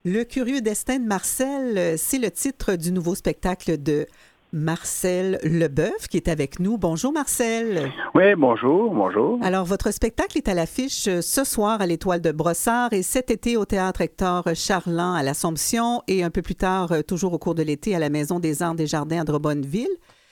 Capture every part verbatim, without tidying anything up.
Le curieux destin de Marcel, euh, c'est le titre du nouveau spectacle de Marcel Leboeuf qui est avec nous. Bonjour Marcel. Oui, bonjour, bonjour. Alors, votre spectacle est à l'affiche euh, ce soir à l'Étoile de Brossard et cet été au Théâtre Hector Charland à l'Assomption et un peu plus tard, euh, toujours au cours de l'été, à la Maison des Arts des Jardins à Drummondville.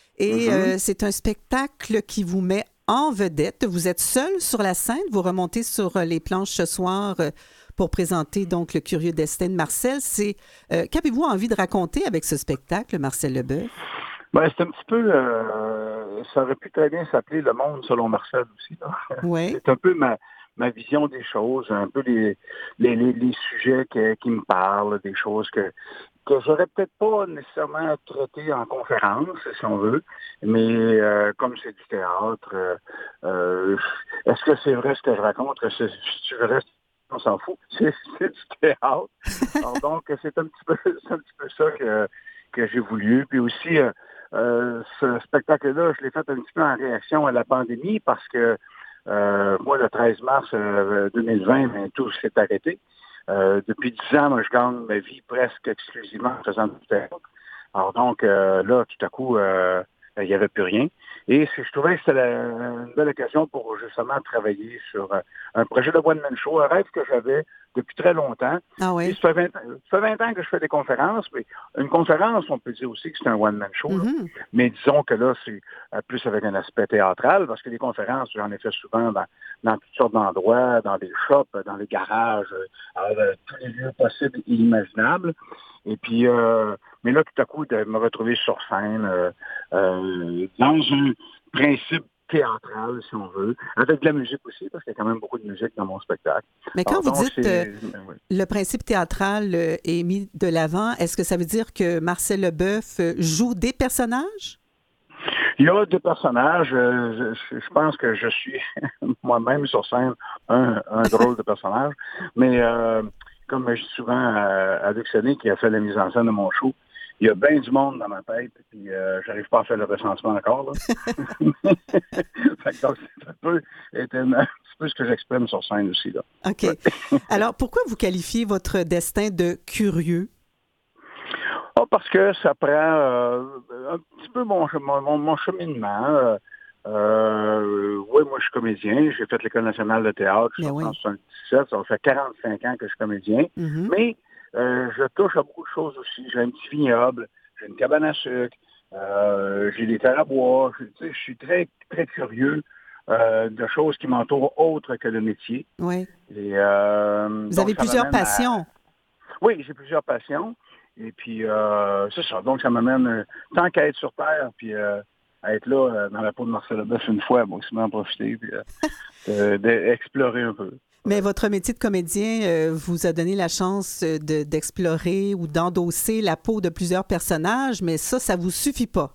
Et Mhm. euh, c'est un spectacle qui vous met en vedette. Vous êtes seul sur la scène, vous remontez sur euh, les planches ce soir euh, pour présenter donc le curieux destin de Marcel. C'est euh, qu'avez-vous envie de raconter avec ce spectacle, Marcel Leboeuf? Ben, c'est un petit peu, euh, ça aurait pu très bien s'appeler Le Monde selon Marcel aussi, là. Oui. C'est un peu ma, ma vision des choses, un peu les, les, les, les sujets que- qui me parlent, des choses que, que j'aurais peut-être pas nécessairement traité en conférence, si on veut, mais euh, comme c'est du théâtre, euh, euh, est-ce que c'est vrai ce que je raconte? Est-ce que c'est- si tu restes, on s'en fout, c'est c'est du théâtre. Alors donc, c'est un petit peu, c'est un petit peu ça que, que j'ai voulu. Puis aussi, euh, euh, ce spectacle-là, je l'ai fait un petit peu en réaction à la pandémie parce que euh, moi, le treize mars euh, deux mille vingt, ben, tout s'est arrêté. Euh, depuis dix ans, moi, je gagne ma vie presque exclusivement en faisant du théâtre. Alors donc, euh, là, tout à coup, euh, il n'y avait plus rien. Et c'est- je trouvais que c'était la- une belle occasion pour justement travailler sur euh, un projet de one-man show, un rêve que j'avais depuis très longtemps. Ah Puis oui. ça fait vingt, ans- ça fait vingt ans que je fais des conférences, mais une conférence, on peut dire aussi que c'est un one-man show, là. Mhm. Mais disons que là, c'est euh, plus avec un aspect théâtral, parce que les conférences, j'en ai fait souvent dans, dans toutes sortes d'endroits, dans des shops, dans les garages, euh, euh, tous les lieux possibles et imaginables. Et puis, euh, mais là, tout à coup, de me retrouver sur scène, euh, euh, dans un principe théâtral, si on veut, avec de la musique aussi, parce qu'il y a quand même beaucoup de musique dans mon spectacle. Mais quand Alors vous donc, dites euh, c'est... oui. le principe théâtral euh, est mis de l'avant, est-ce que ça veut dire que Marcel Leboeuf euh, joue des personnages? Il y a deux personnages. euh, je, je pense que je suis moi-même sur scène un, un drôle de personnage. Mais euh, comme je dis souvent à, à Luc Sonnet, qui a fait la mise en scène de mon show, il y a bien du monde dans ma tête, puis euh, j'arrive pas à faire le recensement encore, là. Fait que donc, c'est un peu, c'est un, un petit peu ce que j'exprime sur scène aussi, là. OK. Ouais. Alors, pourquoi vous qualifiez votre destin de curieux? Ah, parce que ça prend euh, un petit peu mon, mon, mon cheminement. Euh, euh, oui, moi, je suis comédien. J'ai fait l'École nationale de théâtre. Je Mais suis sorti en oui. soixante-dix-sept. Ça fait quarante-cinq ans que je suis comédien. Mhm. Mais euh, je touche à beaucoup de choses aussi. J'ai un petit vignoble. J'ai une cabane à sucre. Euh, j'ai des terres à bois. Je, tu sais, je suis très, très curieux euh, de choses qui m'entourent autres que le métier. Oui. Et euh, Vous donc, avez ça plusieurs m'amène à... passions. Oui, j'ai plusieurs passions. Et puis, euh, c'est ça. Donc, ça m'amène, euh, tant qu'à être sur Terre, puis euh, à être là, euh, dans la peau de Marcel Leboeuf une fois, bon, c'est m'en profiter, puis euh, de- d'explorer un peu. Mais Ouais. votre métier de comédien euh, vous a donné la chance euh, de- d'explorer ou d'endosser la peau de plusieurs personnages, mais ça, ça vous suffit pas.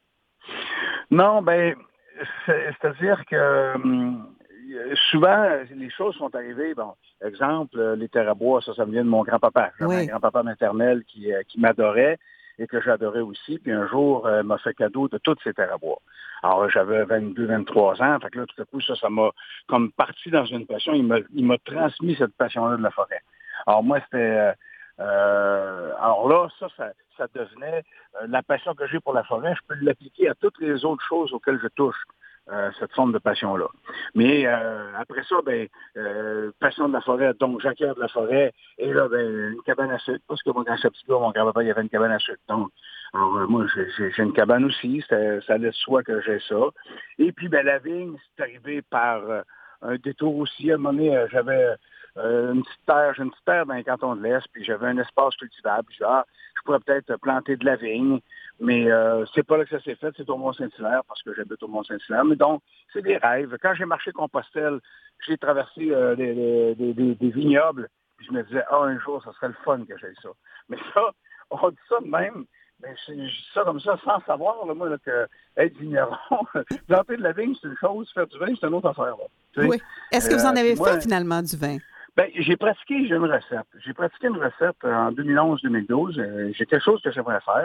Non, ben, c'est- c'est-à-dire que hum, souvent, les choses sont arrivées, bon, exemple, euh, les terres à bois, ça, ça me vient de mon grand-papa. J'avais un Oui. grand-papa maternel qui, euh, qui m'adorait et que j'adorais aussi, puis un jour, euh, m'a fait cadeau de toutes ces terres à bois. Alors, j'avais vingt-deux, vingt-trois ans, fait que là, tout à coup, ça, ça m'a comme parti dans une passion, il m'a il m'a transmis cette passion-là de la forêt. Alors, moi, c'était... euh, euh, alors là, ça, ça, ça devenait euh, la passion que j'ai pour la forêt, je peux l'appliquer à toutes les autres choses auxquelles je touche, euh, cette forme de passion-là. Mais euh, après ça, ben, euh, passion de la forêt, donc j'acquiers de la forêt, et là, ben, une cabane à sucre, parce que moi, quand j'étais petit gars, mon grand-papa, il y avait une cabane à sucre. Donc, alors, euh, moi, j'ai j'ai- j'ai une cabane aussi, ça, ça laisse soi que j'ai ça. Et puis, ben, la vigne, c'est arrivé par euh, un détour aussi. À un moment donné, euh, j'avais euh, une petite terre, j'ai une petite terre dans les cantons de l'Est, puis j'avais un espace cultivable. Puis, je dis, ah, je pourrais peut-être planter de la vigne, mais euh, c'est pas là que ça s'est fait, c'est au Mont-Saint-Hilaire, parce que j'habite au Mont-Saint-Hilaire. Mais donc, c'est des rêves. Quand j'ai marché Compostelle, j'ai traversé euh, des, des, des, des- des vignobles, puis je me disais, ah, un jour, ça serait le fun que j'aille ça. Mais ça, on dit ça de même, mais je, je dis ça comme ça sans savoir, là, moi, là, que être vigneron, planter de la vigne, c'est une chose, faire du vin, c'est une autre affaire. Là, tu sais. Oui. Est-ce que vous en Euh, puis avez fait moi, finalement du vin? ben, j'ai pratiqué, j'ai une recette. J'ai pratiqué une recette euh, en deux mille onze deux mille douze. Euh, j'ai quelque chose que j'aimerais faire.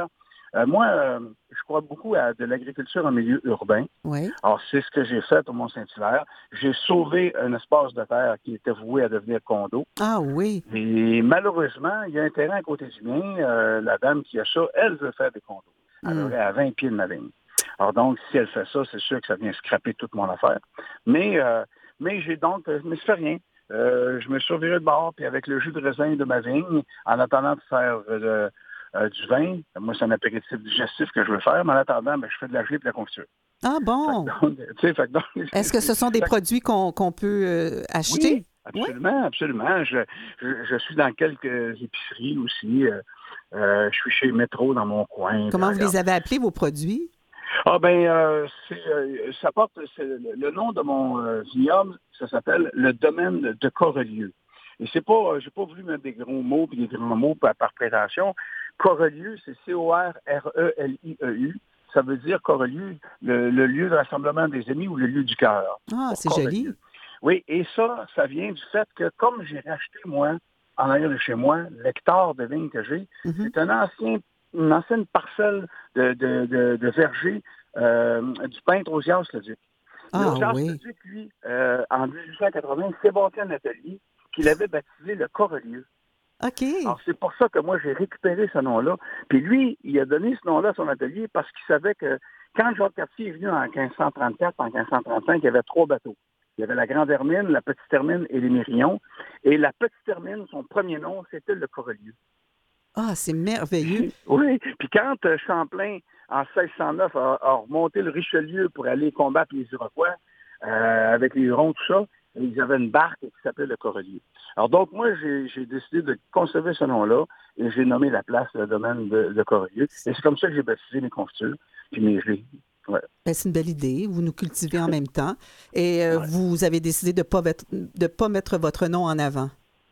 Euh, moi, euh, je crois beaucoup à de l'agriculture en milieu urbain. Oui. Alors, c'est ce que j'ai fait au Mont-Saint-Hilaire. J'ai sauvé un espace de terre qui était voué à devenir condo. Ah oui. Et malheureusement, il y a un terrain à côté du mien. Euh, la dame qui a ça, elle veut faire des condos. À peu Mm. près à vingt pieds de ma ligne. Alors donc, si elle fait ça, c'est sûr que ça vient scraper toute mon affaire. Mais, euh, mais j'ai donc, euh, je me suis fait rien. Euh, je me suis reviré de bord, puis avec le jus de raisin de ma vigne, en attendant de faire euh, euh, du vin, moi, c'est un apéritif digestif que je veux faire, mais en attendant, ben, je fais de la gelée et de la confiture. Ah Fait bon. que donc, tu sais, fait que donc, Est-ce que ce sont des fait que- produits qu'on qu'on peut euh, acheter? oui, absolument, absolument. Je, je, je suis dans quelques épiceries aussi. Euh, euh, je suis chez Métro dans mon coin. Comment vous Regarde. les avez appelés, vos produits? Ah ben, euh, c'est, euh, ça porte c'est le, le nom de mon euh, vignoble, ça s'appelle le domaine de Corelieu. Et c'est pas, euh, j'ai pas voulu mettre des gros mots puis des grands mots par, par prétention. Corelieu, c'est C O R R E L I E U. Ça veut dire Corelieu, le, le lieu de rassemblement des amis ou le lieu du cœur. Ah, Pour c'est Corelieu. joli. Oui, et ça, ça vient du fait que comme j'ai racheté, moi, en arrière de chez moi, l'hectare de vigne que j'ai, Mhm. c'est un ancien, une ancienne parcelle de, de, de, de verger euh, du peintre Osias Leduc. Et Ah Osias oui. Leduc, lui, euh, en dix-huit cent quatre-vingts, s'est bâti un atelier qu'il avait baptisé le Corelieu. OK. Alors, c'est pour ça que moi, j'ai récupéré ce nom-là. Puis lui, il a donné ce nom-là à son atelier parce qu'il savait que quand Jacques Cartier est venu en quinze cent trente-quatre, en quinze cent trente-cinq, il y avait trois bateaux. Il y avait la Grande Hermine, la Petite Hermine et les Mérillons. Et la Petite Hermine, son premier nom, c'était le Corelieu. Ah, c'est merveilleux. Oui, puis quand euh, Champlain, en seize cent neuf, a, a remonté le Richelieu pour aller combattre les Iroquois, euh, avec les Hurons, tout ça, ils avaient une barque qui s'appelait le Corelieu. Alors donc, moi, j'ai, j'ai décidé de conserver ce nom-là et j'ai nommé la place le domaine de, de Corelieu. Et c'est comme ça que j'ai baptisé mes confitures puis mes gelées. Ouais. Ben, c'est une belle idée. Vous nous cultivez en même temps. Et euh, Ouais. vous avez décidé de ne pas, mettre- de pas mettre votre nom en avant.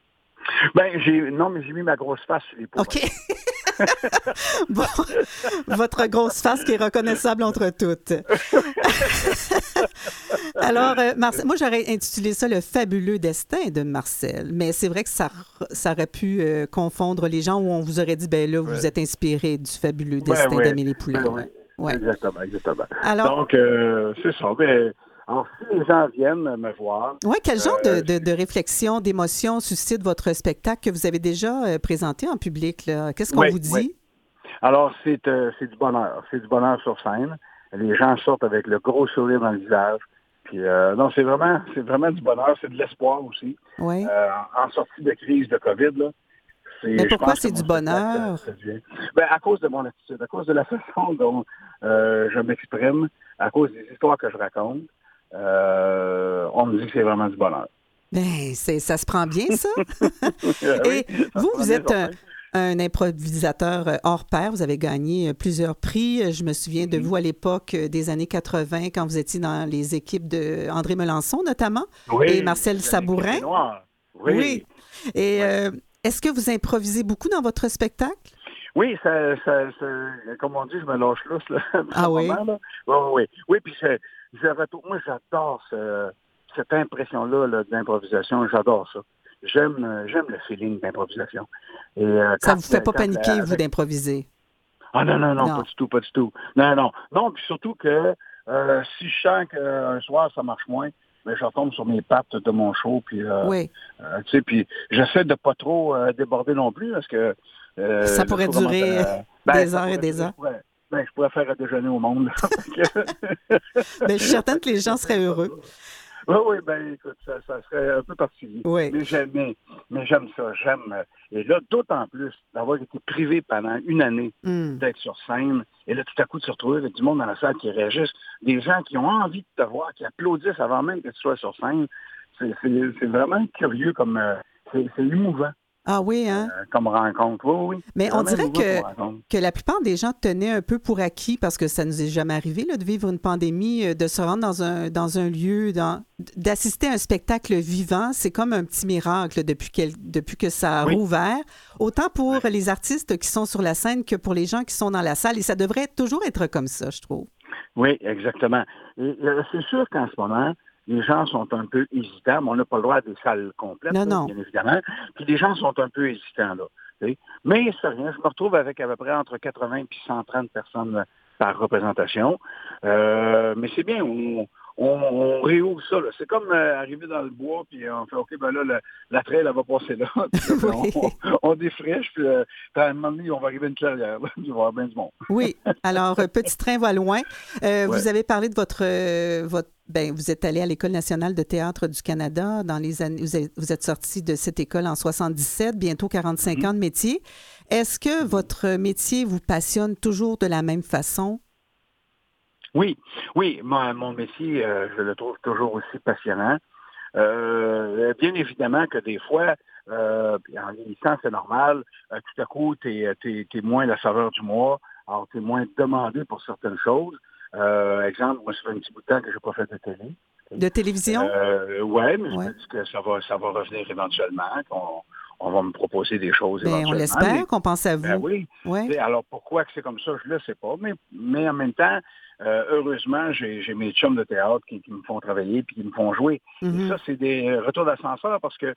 Ben, j'ai, non, mais j'ai mis ma grosse face sur les pots. OK. Bon, votre grosse face qui est reconnaissable entre toutes. Alors, euh, Marcel, moi, j'aurais intitulé ça Le fabuleux destin de Marcel, mais c'est vrai que ça, ça aurait pu euh, confondre les gens où on vous aurait dit, ben là, vous Ouais. êtes inspiré du fabuleux Ben, destin ouais. d'Amélie Poulain. Ben, oui. Ouais. Ouais. Exactement, exactement. Alors, Donc, euh, c'est ça. Ben, alors, si les gens viennent me voir, ouais, quel genre de, euh, de, de réflexion, d'émotion suscite votre spectacle que vous avez déjà euh, présenté en public, là? Qu'est-ce qu'on oui, vous oui. dit? Alors, c'est, euh, c'est du bonheur. C'est du bonheur sur scène. Les gens sortent avec le gros sourire dans le visage. Puis, euh, non, c'est vraiment, c'est vraiment du bonheur. C'est de l'espoir aussi. Oui. Euh, en sortie de crise de COVID, là, c'est, Mais je pourquoi pense que c'est mon du spectacle, ça, bonheur? ça devient. Ben, à cause de mon attitude, à cause de la façon dont euh, je m'exprime, à cause des histoires que je raconte, euh, on me dit que c'est vraiment du bonheur. Ben, c'est, ça se prend bien, ça. Oui, Et ça vous, se prend vous bien êtes un, certain. un improvisateur euh, hors pair. Vous avez gagné euh, plusieurs prix. Euh, Je me souviens de Mhm. vous à l'époque euh, des années quatre-vingt, quand vous étiez dans les équipes de André Melançon, notamment, et Oui, Marcel les années Sabourin. Café Noir. Oui. Oui, Et oui. euh, est-ce que vous improvisez beaucoup dans votre spectacle? Oui, ça, ça, ça- comme on dit, je me lâche lousse là, à ce Ah oui? moment. Là. Oui, oui, oui. Oui, puis c'est- je retourne. Moi, j'adore ce- cette impression-là là, d'improvisation. J'adore ça. J'aime, euh, j'aime le feeling d'improvisation. Et euh, Ça quand, vous fait pas quand paniquer, la- vous, avec d'improviser? ah non, non, non, pas Non. du tout, pas du tout. Non, non. Non, puis surtout que euh, si je sens qu'un soir ça marche moins, mais je retombe sur mes pattes de mon show, puis euh, Oui. euh, tu sais, puis j'essaie de pas trop euh, déborder non plus, parce que Ça euh, là, pourrait faut commencer durer à... Ben, des ça heures et pourrait des durer, heures. je pourrais, ben, je pourrais faire à déjeuner au monde. Mais je suis certaine que les gens J'essaie seraient de pas heureux. trop. Oui, oui, ben écoute, ça, ça serait un peu particulier. Oui. Mais j'aime, mais, mais j'aime ça, j'aime. euh, Et là, d'autant plus d'avoir été privé pendant une année Hmm. d'être sur scène, et là, tout à coup, de se retrouver avec du monde dans la salle qui réagissent, des gens qui ont envie de te voir, qui applaudissent avant même que tu sois sur scène. C'est, c'est, c'est vraiment curieux comme... euh, c'est, c'est émouvant Ah oui, hein? euh, comme rencontre. Oui, oui, Mais c'est on vraiment dirait émouvant comme que, rencontre. que la plupart des gens tenaient un peu pour acquis, parce que ça nous est jamais arrivé là, de vivre une pandémie, euh, de se rendre dans un, dans un lieu, dans, d'assister à un spectacle vivant. C'est comme un petit miracle depuis, quel- depuis que ça a Oui. rouvert, autant pour les artistes qui sont sur la scène que pour les gens qui sont dans la salle. Et ça devrait toujours être comme ça, je trouve. Oui, exactement. Et, euh, c'est sûr qu'en ce moment, les gens sont un peu hésitants, mais on n'a pas le droit à des salles complètes, Non, là, non. bien évidemment. Puis les gens sont un peu hésitants, là. t'sais. Mais c'est rien, je me retrouve avec à peu près entre quatre-vingts et cent trente personnes par représentation. Euh, mais c'est bien, on, on, on réouvre ça. Là. C'est comme euh, arriver dans le bois, puis on fait, OK, ben là, le, la traîne, elle va passer là. Puis là, ben, Oui. on, on défriche, puis euh, à un moment donné, on va arriver à une clairière. Là, puis il va y avoir bien du monde. Oui. Alors, euh, Petit train va loin. Euh, Ouais. Vous avez parlé de votre... euh, votre ben, vous êtes allé à l'École nationale de théâtre du Canada dans les années... Vous êtes, vous êtes sorti de cette école en soixante-dix-sept, bientôt quarante-cinq Mm-hmm. ans de métier. Est-ce que votre métier vous passionne toujours de la même façon? Oui, oui, mon, mon métier, euh, je le trouve toujours aussi passionnant. Euh, bien évidemment que des fois, euh, en vieillissant, c'est normal, euh, tout à coup, tu es moins la saveur du mois, alors tu es moins demandé pour certaines choses. Euh, exemple, moi, ça fait un petit bout de temps que je n'ai pas fait de télé. De télévision? Euh, ouais, mais je Oui. me dis que ça va, ça va revenir éventuellement, qu'on on va me proposer des choses Bien, on éventuellement. l'espère Mais, qu'on pense à ben vous. oui. Oui. Alors pourquoi que c'est comme ça, je ne le sais pas. Mais, mais en même temps, euh, heureusement, j'ai mes chums de théâtre qui, qui me font travailler puis qui me font jouer. Et Mm-hmm. ça, c'est des retours d'ascenseur parce que,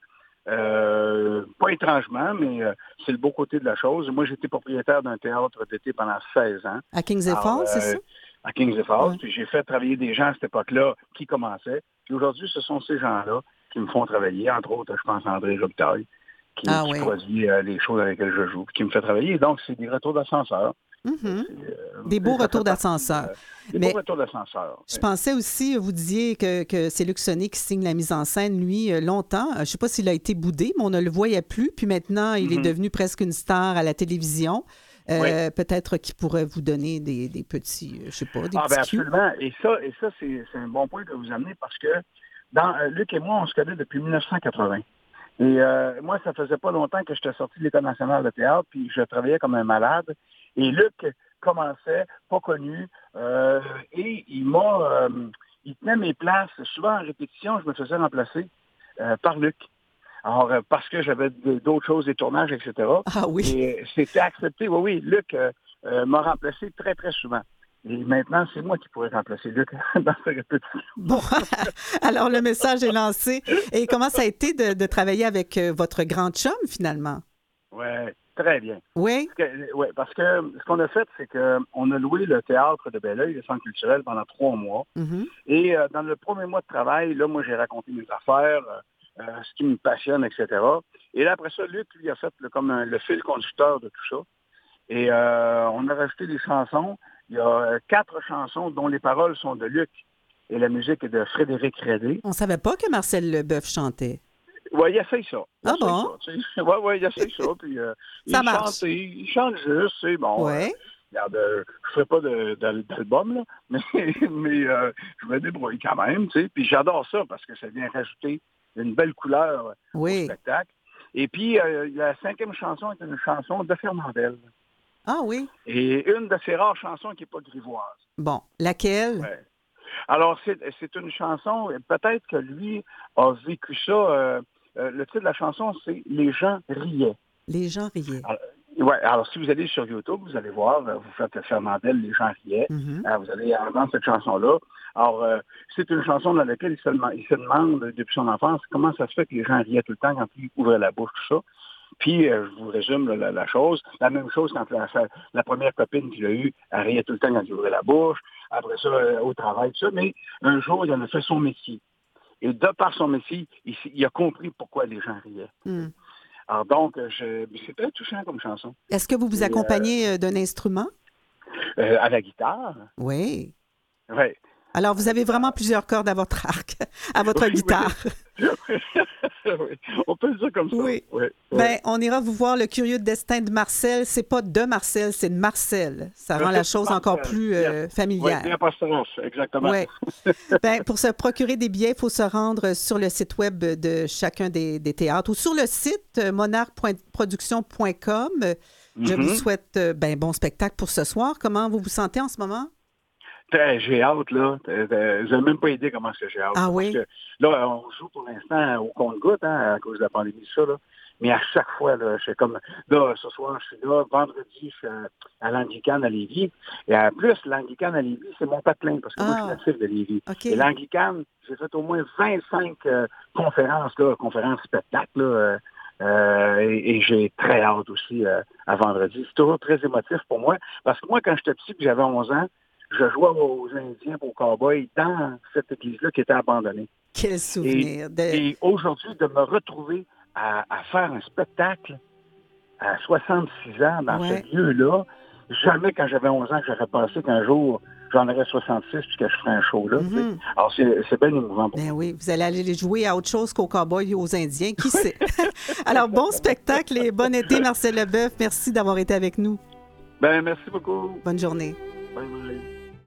euh, pas étrangement, mais euh, c'est le beau côté de la chose. Moi, j'étais propriétaire d'un théâtre d'été pendant seize ans. À Kings Alors, Falls, c'est euh, ça? à Kings Falls, Oui. puis j'ai fait travailler des gens à cette époque-là qui commençaient. Puis aujourd'hui, ce sont ces gens-là qui me font travailler, entre autres, je pense à André Robitaille, qui, Ah qui oui. produit euh, les choses avec lesquelles je joue, puis qui me fait travailler. Donc, c'est des retours d'ascenseur. Mm-hmm. Des beaux Euh, ça fait retours partie d'ascenseur. euh, des beaux Mais retours d'ascenseur. je pensais aussi, vous disiez que, que c'est Luc Sonnet qui signe la mise en scène, lui, euh, longtemps. Je ne sais pas s'il a été boudé, mais on ne le voyait plus. Puis maintenant, il est Mm-hmm. devenu presque une star à la télévision. Oui. Euh, peut-être qu'il pourrait vous donner des, des petits, je ne sais pas, des Ah petits ben cues. absolument. Et ça, et ça c'est un bon point que vous amenez parce que dans euh, Luc et moi, on se connaît depuis mille neuf cent quatre-vingts. Et euh, moi, ça faisait pas longtemps que j'étais sorti de l'École nationale de théâtre, puis je travaillais comme un malade. Et Luc commençait, pas connu, euh, et il m'a, euh, il tenait mes places. Souvent en répétition, je me faisais remplacer euh, par Luc. Alors, euh, parce que j'avais d'autres choses, des tournages, et cetera. Ah oui. Et c'était accepté. Oui, oui, Luc euh, euh, m'a remplacé très, très souvent. Et maintenant, c'est moi qui pourrais remplacer Luc dans ces répétitions. Bon, alors le message est lancé. Et comment ça a été de, de travailler avec euh, votre grand chum, finalement? Oui, très bien. Oui? Parce que, ouais, parce que ce qu'on a fait, c'est qu'on a loué le théâtre de Belleuil, le centre culturel, pendant trois mois. Mm-hmm. Et euh, dans le premier mois de travail, là, moi, j'ai raconté mes affaires, euh, ce qui me passionne, et cetera. Et là, après ça, Luc, lui, a fait le, comme un, le fil conducteur de tout ça. Et euh, on a rajouté des chansons. Il y a quatre chansons dont les paroles sont de Luc et la musique est de Frédéric Rédé. On ne savait pas que Marcel Leboeuf chantait. Oui, il essaye ça. Il Ah essaye bon? ça. Oui, oui, il essaye ça. Puis, euh, Ça il marche. chante, il, il chante juste, c'est bon. Euh, Oui. regarde, euh, je ne ferai pas de- de- d'album, là, mais, mais euh, je me débrouille quand même, tu sais. Puis j'adore ça parce que ça vient rajouter une belle couleur au Oui. spectacle. Et puis, euh, la cinquième chanson est une chanson de Fernandel. Ah oui. Et une de ses rares chansons qui n'est pas grivoise. Bon, laquelle? Ouais. Alors, c'est c'est une chanson, peut-être que lui a vécu ça. Euh, euh, le titre de la chanson, c'est Les gens riaient. Les gens riaient. Alors, ouais, alors, si vous allez sur YouTube, vous allez voir, euh, vous faites Fernandel, Les gens riaient. Mm-hmm. Euh, vous allez entendre cette chanson-là. Alors, euh, c'est une chanson dans laquelle il se, demande, il se demande, depuis son enfance, comment ça se fait que les gens riaient tout le temps quand il ouvrait la bouche, tout ça. Puis, euh, je vous résume là, la, la chose. La même chose quand la, la première copine qu'il a eue, elle riait tout le temps quand il ouvrait la bouche. Après ça, euh, au travail, tout ça. Mais un jour, il en a fait son métier. Et de par son métier, il, il a compris pourquoi les gens riaient. Mm. Alors donc, je, c'est très touchant comme chanson. Est-ce que vous vous Et, accompagnez euh, d'un instrument? Euh, à la guitare. Oui. Oui. Alors, vous avez vraiment plusieurs cordes à votre arc, à votre Oui, guitare. Oui. Oui. On peut le dire comme ça. Oui. Oui. Ben, on ira vous voir le curieux destin de Marcel. C'est pas de Marcel, c'est de Marcel. Ça rend la chose encore plus euh, Oui, familière. bien apostrophe, exactement. Oui. Ben, pour se procurer des billets, il faut se rendre sur le site web de chacun des, des théâtres ou sur le site monarque point production point com. Je vous Mm-hmm. souhaite ben, bon spectacle pour ce soir. Comment vous vous sentez en ce moment? J'ai hâte, là. Je n'ai même pas idée comment est-ce que j'ai hâte. Ah Parce oui? que là, on joue pour l'instant au compte-gouttes, hein, à cause de la pandémie, ça, là. Mais à chaque fois, là, je suis comme, là, ce soir, je suis là. Vendredi, je suis à, à l'Anglicane à Lévis. Et en plus, l'Anglicane à Lévis, c'est mon patelin, parce que moi, je suis Ah, natif de Lévis. OK. Et l'Anglicane, j'ai fait au moins vingt-cinq euh, conférences, là, conférences spectacles, là, euh, Euh, et, et j'ai très hâte aussi euh, à vendredi. C'est toujours très émotif pour moi. Parce que moi, quand j'étais petit, puis j'avais onze ans, je jouais aux Indiens, aux Cowboys, dans cette église-là qui était abandonnée. Quel souvenir. Et, De... et aujourd'hui, de me retrouver à, à faire un spectacle à soixante-six ans dans ouais. ce lieu-là, jamais quand j'avais onze ans que j'aurais pensé qu'un jour, j'en aurais soixante-six puis que je ferais un show là. Mm-hmm. Alors, c'est, c'est bien émouvant pour ben moi. oui, vous allez aller jouer à autre chose qu'aux Cowboys et aux Indiens, qui sait? Alors, bon spectacle et bon été, Marcel Leboeuf. Merci d'avoir été avec nous. Ben, merci beaucoup. Bonne journée. Bye bye.